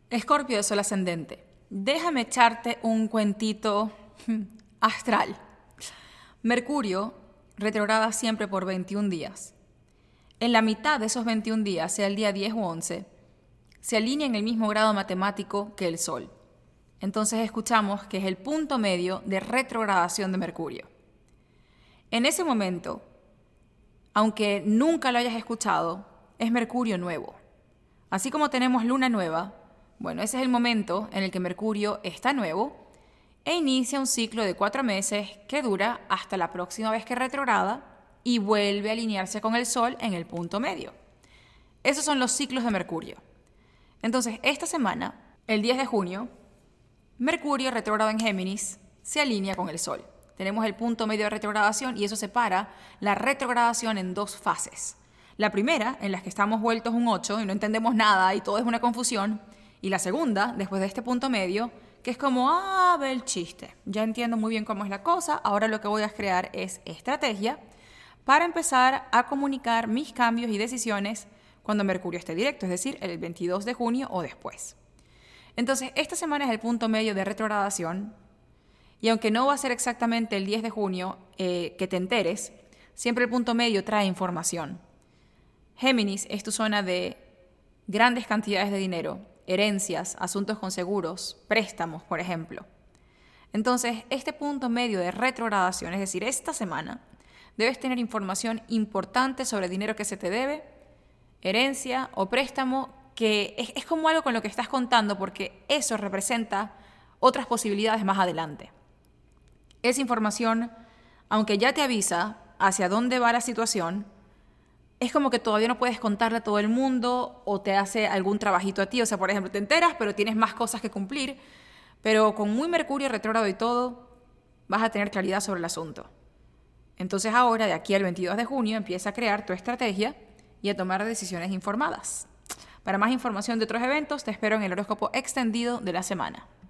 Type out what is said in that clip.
Escorpio de Sol ascendente, déjame echarte un cuentito astral. Mercurio retrograda siempre por 21 días. En la mitad de esos 21 días, sea el día 10 o 11, se alinea en el mismo grado matemático que el Sol. Entonces escuchamos que es el punto medio de retrogradación de Mercurio. En ese momento, aunque nunca lo hayas escuchado, es Mercurio nuevo. Así como tenemos luna nueva, bueno, ese es el momento en el que Mercurio está nuevo e inicia un ciclo de 4 meses que dura hasta la próxima vez que retrograda y vuelve a alinearse con el Sol en el punto medio. Esos son los ciclos de Mercurio. Entonces, esta semana, el 10 de junio, Mercurio retrógrado en Géminis se alinea con el Sol. Tenemos el punto medio de retrogradación y eso separa la retrogradación en 2 fases. La primera, en la que estamos vueltos un 8 y no entendemos nada y todo es una confusión. Y la segunda, después de este punto medio, que es como, ve el chiste. Ya entiendo muy bien cómo es la cosa, ahora lo que voy a crear es estrategia para empezar a comunicar mis cambios y decisiones cuando Mercurio esté directo, es decir, el 22 de junio o después. Entonces, esta semana es el punto medio de retrogradación y aunque no va a ser exactamente el 10 de junio que te enteres, siempre el punto medio trae información. Géminis es tu zona de grandes cantidades de dinero, herencias, asuntos con seguros, préstamos, por ejemplo. Entonces, este punto medio de retrogradación, es decir, esta semana, debes tener información importante sobre dinero que se te debe, herencia o préstamo, que es como algo con lo que estás contando porque eso representa otras posibilidades más adelante. Esa información, aunque ya te avisa hacia dónde va la situación, es como que todavía no puedes contarle a todo el mundo o te hace algún trabajito a ti. O sea, por ejemplo, te enteras, pero tienes más cosas que cumplir. Pero con muy Mercurio retrógrado y todo, vas a tener claridad sobre el asunto. Entonces ahora, de aquí al 22 de junio, empieza a crear tu estrategia y a tomar decisiones informadas. Para más información de otros eventos, te espero en el horóscopo extendido de la semana.